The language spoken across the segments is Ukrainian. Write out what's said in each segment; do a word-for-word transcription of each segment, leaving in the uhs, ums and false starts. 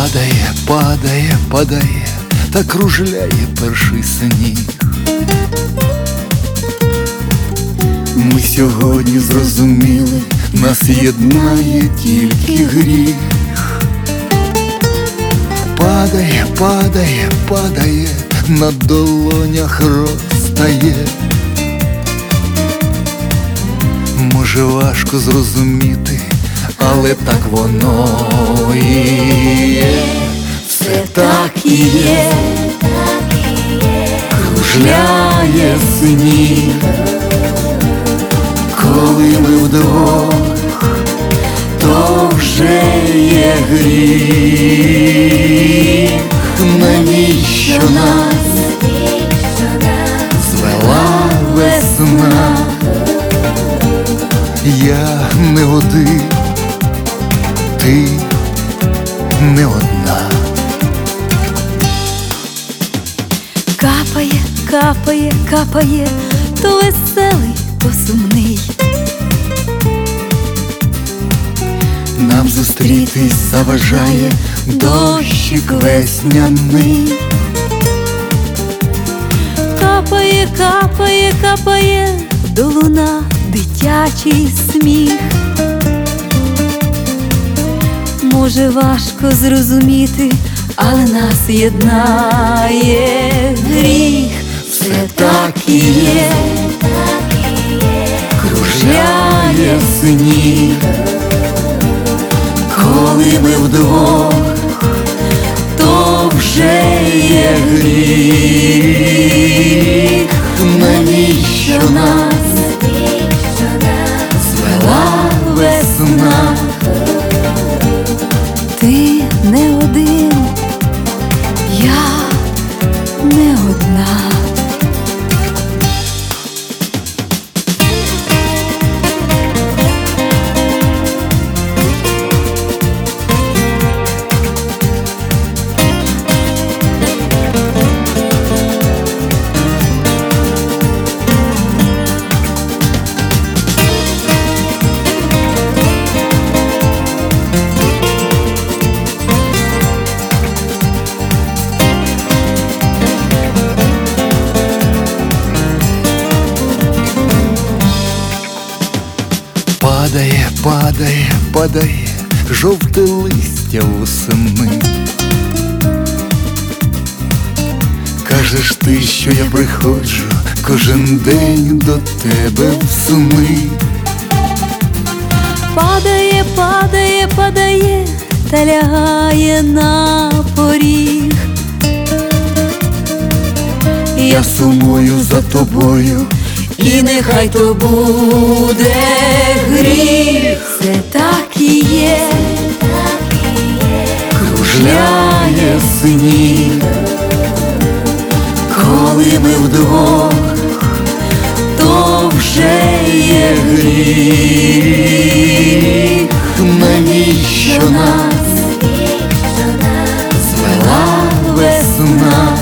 Падає, падає, падає, та кружляє перший сніг. Ми сьогодні зрозуміли, нас єднає тільки гріх. Падає, падає, падає, на долонях розтає. Може, важко зрозуміти, але так воно і є. Все так і є, кружляє сніг. Коли ми вдвох, то вже є гріх. Навіщо нас звела весна? Я не один, ти не одна. Капає, капає, капає, то веселий, то сумний. Нам зустрітись заважає дощик весняний. Капає, капає, капає, до луна дитячий сміх. Може, важко зрозуміти, але нас єднає гріх. Все так і є, Кружляє сніг. Коли ми вдвох, то вже є гріх. Навіщо нас звела весна? ти не один, я не одна. Падає, падає, падає, жовте листя восени. Кажеш ти, що я приходжу кожен день до тебе в сни. Падає, падає, падає, та лягає на поріг. Я сумую за тобою, І нехай то буде гріх. Все так і є, кружляє сніг. Коли ми вдвох, то вже є гріх. Навіщо нас звела весна?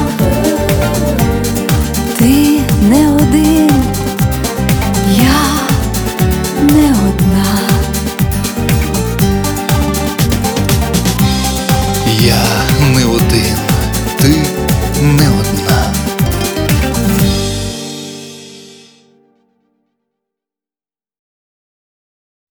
ти не один, я не одна. Я